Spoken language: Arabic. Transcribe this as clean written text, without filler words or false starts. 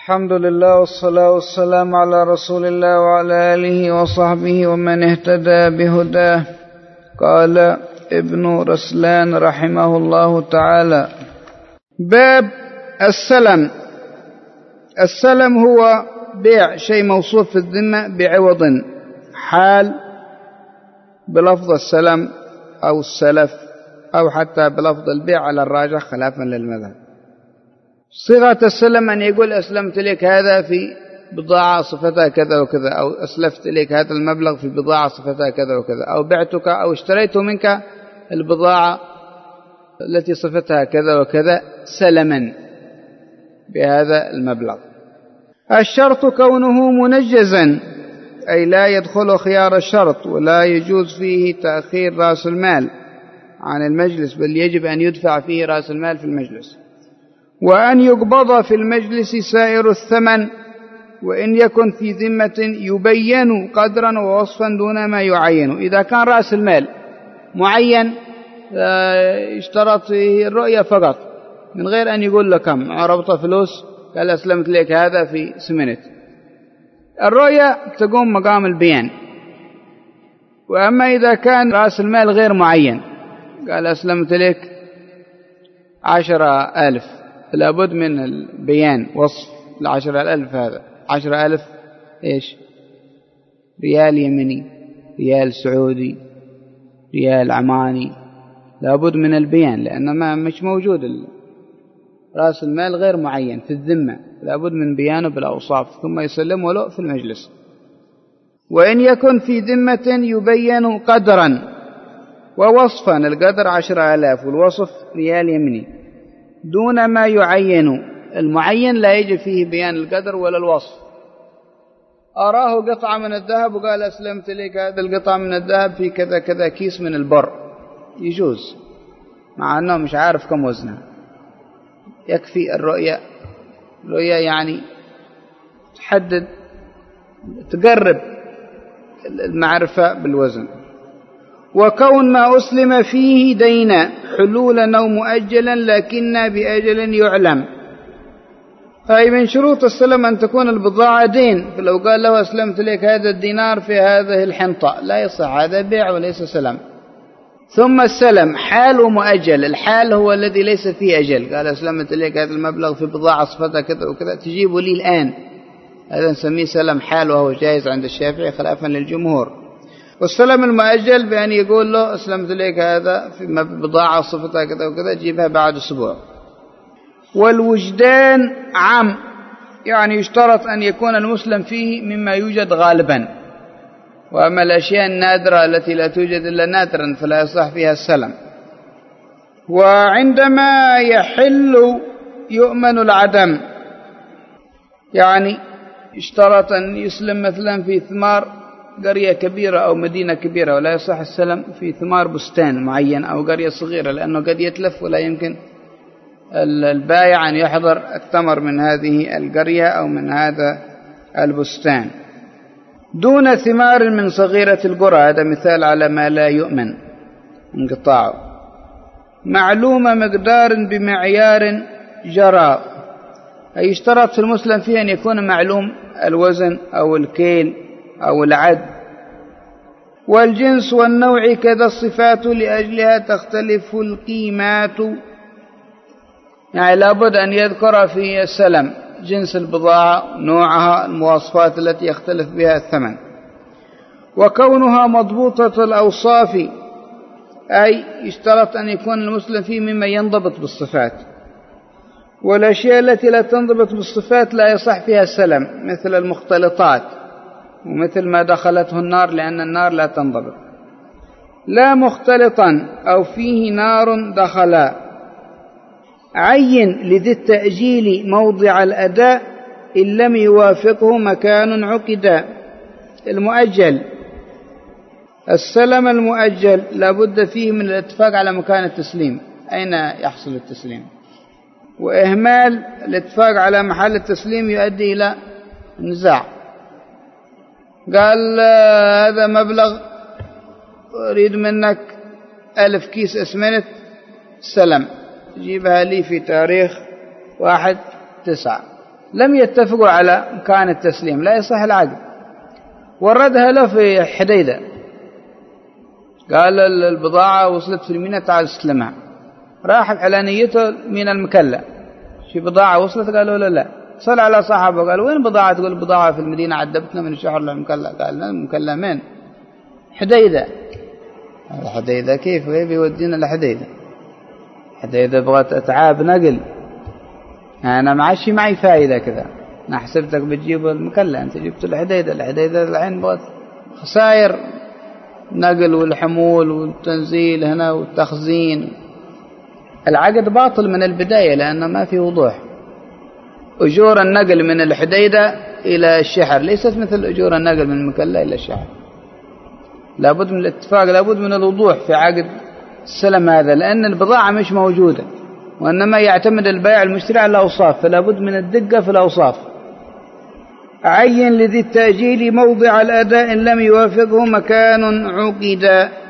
الحمد لله والصلاة والسلام على رسول الله وعلى آله وصحبه ومن اهتدى بهداه. قال ابن رسلان رحمه الله تعالى: باب السلم. السلم هو بيع شيء موصوف في الذمة بعوض، حال بلفظ السلم أو السلف أو حتى بلفظ البيع على الراجح خلافا للمذهب. صيغة السلم أن يقول أسلمت لك هذا في بضاعة صفتها كذا وكذا، أو أسلفت لك هذا المبلغ في بضاعة صفتها كذا وكذا، أو بعتك أو اشتريت منك البضاعة التي صفتها كذا وكذا سلما بهذا المبلغ. الشرط كونه منجزا، أي لا يدخل خيار الشرط، ولا يجوز فيه تأخير رأس المال عن المجلس، بل يجب أن يدفع فيه رأس المال في المجلس. وأن يقبض في المجلس سائر الثمن، وإن يكن في ذمة يبين قدرا ووصفا دون ما يعين. إذا كان رأس المال معين اشترط فيه الرؤية فقط من غير أن يقول لك كم، عربت فلوس قال أسلمت لك هذا في سمنت، الرؤية تقوم مقام البيان. وأما إذا كان رأس المال غير معين قال أسلمت لك 10,000، لابد من البيان وصف 10,000. هذا 10,000 إيش؟ ريال يمني، ريال سعودي، ريال عماني، لابد من البيان، لأن ما مش موجود رأس المال غير معين في الذمة، لابد من بيانه بالأوصاف ثم يسلمه له في المجلس. وإن يكن في ذمة يبين قدرا ووصفا، القدر 10,000 والوصف ريال يمني، دون ما يعين. المعين لا يجب فيه بيان القدر ولا الوصف. أراه قطعة من الذهب وقال أسلمت لك هذا القطعة من الذهب في كذا كذا كيس من البر، يجوز مع أنه مش عارف كم وزنها. يكفي الرؤية يعني تحدد، تقرب المعرفة بالوزن. وكون ما أسلم فيه دينا حلولا أو مؤجلا لكن بأجل يعلم. أي من شروط السلم أن تكون البضاعة دين، فلو قال له أسلمت لك هذا الدينار في هذه الحنطة لا يصح، هذا بيع وليس سلم. ثم السلم حال ومؤجل. الحال هو الذي ليس فيه أجل، قال أسلمت لك هذا المبلغ في بضاعة صفتها كذا وكذا تجيبه لي الآن، هذا نسميه سلم حال، وهو جائز عند الشافعي خلافا للجمهور. والسلم المؤجل بأن يقول له أسلمت لك هذا في بضاعة صفتها كذا وكذا تجيبها بعد أسبوع. والوجدان عام، يعني يشترط أن يكون المسلم فيه مما يوجد غالبا، وأما الأشياء النادرة التي لا توجد إلا نادرا فلا يصح فيها السلم. وعندما يحل يؤمن العدم، يعني اشترط أن يسلم مثلا في ثمار قرية كبيرة أو مدينة كبيرة، ولا يصح السلم في ثمار بستان معين أو قرية صغيرة، لأنه قد يتلف ولا يمكن البائع أن يحضر الثمر من هذه القرية أو من هذا البستان. دون ثمار من صغيرة القرى، هذا مثال على ما لا يؤمن انقطاعه. معلوم مقدار بمعيار جرى، أي اشترط في المسلم فيه أن يكون معلوم الوزن أو الكيل أو العد. والجنس والنوع كذا الصفات لأجلها تختلف القيمات، يعني لابد أن يذكر في السلم جنس البضاعة، نوعها، المواصفات التي يختلف بها الثمن. وكونها مضبوطة الأوصاف، أي يشترط أن يكون المسلم فيه مما ينضبط بالصفات. والأشياء التي لا تنضبط بالصفات لا يصح فيها السلم، مثل المختلطات ومثل ما دخلته النار، لأن النار لا تنضبط. لا مختلطا أو فيه نار دخلا. عين لذي التأجيل موضع الأداء إن لم يوافقه مكان عقدا. المؤجل، السلم المؤجل لابد فيه من الاتفاق على مكان التسليم، أين يحصل التسليم، وإهمال الاتفاق على محل التسليم يؤدي إلى نزاع. قال هذا مبلغ أريد منك 1000 كيس أسمنت سلم، جيبها لي في تاريخ 1/9، لم يتفقوا على مكان التسليم لا يصح العقد، وردها له في حديدة، قال البضاعة وصلت في الميناء تعال استلمها، راح على نيته من المكلا في بضاعة وصلت، قالوا لا، صل على صاحبه قال وين بضاعة؟ تقول البضاعة في المدينة عدبتنا من الشهر للمكلا. قال المكلا مين؟ حديدة. حديدة كيف بيودينا لحديدة؟ حديدة بغت أتعاب نقل، أنا معشي معي فائدة كذا، أنا حسبتك بتجيب المكلا أنت جبت الحديدة العين بغت خسائر نقل والحمول والتنزيل هنا والتخزين. العقد باطل من البداية لأنه ما في وضوح. أجور النقل من الحديدة إلى الشحر ليست مثل أجور النقل من المكلا إلى الشحر، لابد من الاتفاق، لابد من الوضوح في عقد السلم هذا، لأن البضاعة مش موجودة، وإنما يعتمد البائع المشتري على الأوصاف، فلا بد من الدقة في الأوصاف. عين لذي التأجيل موضع الأداء إن لم يوافقه مكان عقدا.